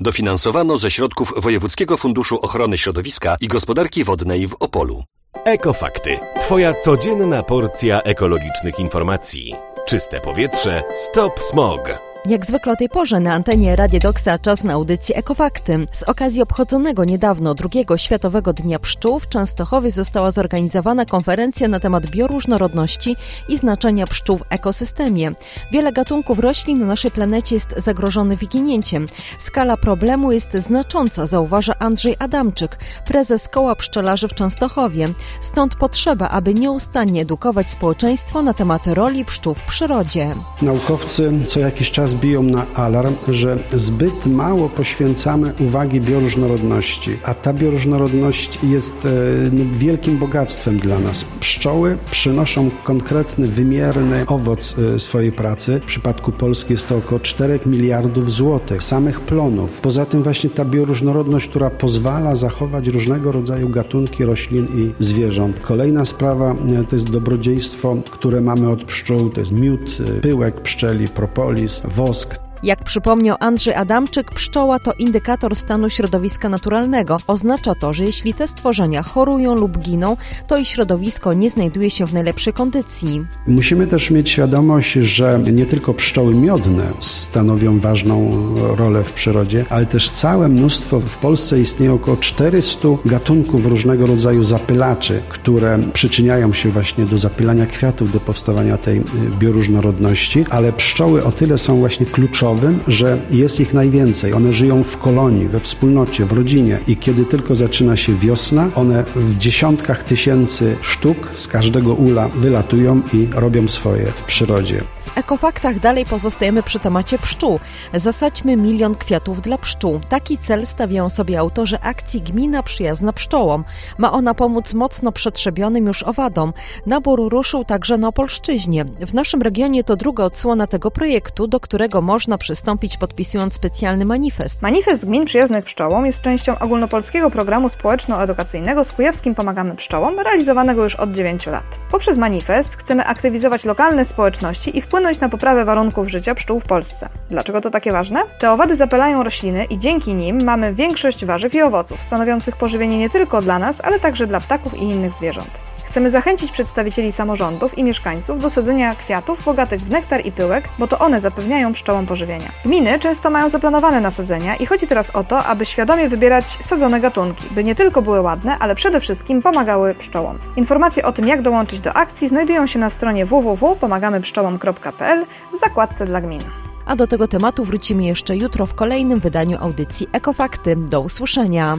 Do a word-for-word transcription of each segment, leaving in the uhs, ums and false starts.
Dofinansowano ze środków Wojewódzkiego Funduszu Ochrony Środowiska i Gospodarki Wodnej w Opolu. Ekofakty. Twoja codzienna porcja ekologicznych informacji. Czyste powietrze. Stop smog. Jak zwykle o tej porze na antenie Radia Doksa czas na audycję Ekofakty. Z okazji obchodzonego niedawno drugiego Światowego Dnia Pszczół w Częstochowie została zorganizowana konferencja na temat bioróżnorodności i znaczenia pszczół w ekosystemie. Wiele gatunków roślin na naszej planecie jest zagrożonych wyginięciem. Skala problemu jest znacząca, zauważa Andrzej Adamczyk, prezes Koła Pszczelarzy w Częstochowie. Stąd potrzeba, aby nieustannie edukować społeczeństwo na temat roli pszczół w przyrodzie. Naukowcy co jakiś czas biją na alarm, że zbyt mało poświęcamy uwagi bioróżnorodności, a ta bioróżnorodność jest no, wielkim bogactwem dla nas. Pszczoły przynoszą konkretny, wymierny owoc swojej pracy. W przypadku Polski jest to około czterech miliardów złotych, samych plonów. Poza tym właśnie ta bioróżnorodność, która pozwala zachować różnego rodzaju gatunki roślin i zwierząt. Kolejna sprawa to jest dobrodziejstwo, które mamy od pszczół, to jest miód, pyłek pszczeli, propolis, wosk. Jak przypomniał Andrzej Adamczyk, pszczoła to indykator stanu środowiska naturalnego. Oznacza to, że jeśli te stworzenia chorują lub giną, to ich środowisko nie znajduje się w najlepszej kondycji. Musimy też mieć świadomość, że nie tylko pszczoły miodne stanowią ważną rolę w przyrodzie, ale też całe mnóstwo, w Polsce istnieje około czterysta gatunków różnego rodzaju zapylaczy, które przyczyniają się właśnie do zapylania kwiatów, do powstawania tej bioróżnorodności, ale pszczoły o tyle są właśnie kluczowe, że jest ich najwięcej. One żyją w kolonii, we wspólnocie, w rodzinie i kiedy tylko zaczyna się wiosna, one w dziesiątkach tysięcy sztuk z każdego ula wylatują i robią swoje w przyrodzie. W Ekofaktach dalej pozostajemy przy temacie pszczół. Zasadźmy milion kwiatów dla pszczół. Taki cel stawiają sobie autorzy akcji Gmina Przyjazna Pszczołom. Ma ona pomóc mocno przetrzebionym już owadom. Nabór ruszył także na Opolszczyźnie. W naszym regionie to druga odsłona tego projektu, do którego można przystąpić podpisując specjalny manifest. Manifest Gmin Przyjaznych Pszczołom jest częścią ogólnopolskiego programu społeczno-edukacyjnego z Kujawskim Pomagamy Pszczołom, realizowanego już od dziewięciu lat. Poprzez manifest chcemy aktywizować lokalne społeczności i wpłynąć na poprawę warunków życia pszczół w Polsce. Dlaczego to takie ważne? Te owady zapylają rośliny i dzięki nim mamy większość warzyw i owoców, stanowiących pożywienie nie tylko dla nas, ale także dla ptaków i innych zwierząt. Chcemy zachęcić przedstawicieli samorządów i mieszkańców do sadzenia kwiatów bogatych w nektar i pyłek, bo to one zapewniają pszczołom pożywienia. Gminy często mają zaplanowane nasadzenia i chodzi teraz o to, aby świadomie wybierać sadzone gatunki, by nie tylko były ładne, ale przede wszystkim pomagały pszczołom. Informacje o tym, jak dołączyć do akcji, znajdują się na stronie w w w kropka pomagamy pszczołom kropka p l w zakładce dla gmin. A do tego tematu wrócimy jeszcze jutro w kolejnym wydaniu audycji Ekofakty. Do usłyszenia.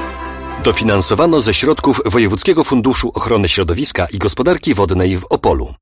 Dofinansowano ze środków Wojewódzkiego Funduszu Ochrony Środowiska i Gospodarki Wodnej w Opolu.